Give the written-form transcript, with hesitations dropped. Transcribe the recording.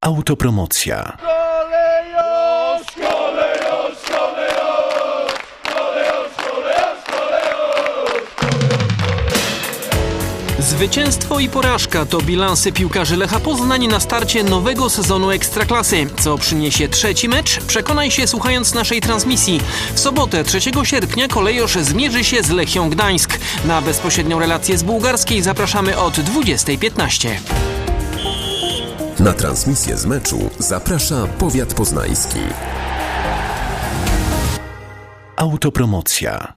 Autopromocja. Kolejosz, kolejosz, kolejosz, kolejosz, kolejosz, kolejosz. Zwycięstwo i porażka to bilansy piłkarzy Lecha Poznań na starcie nowego sezonu Ekstraklasy. Co przyniesie trzeci mecz? Przekonaj się słuchając naszej transmisji. W sobotę 3 sierpnia Kolejosz zmierzy się z Lechią Gdańsk. Na bezpośrednią relację z bułgarskiej zapraszamy od 20:15. Na transmisję z meczu zaprasza Powiat Poznański. Autopromocja.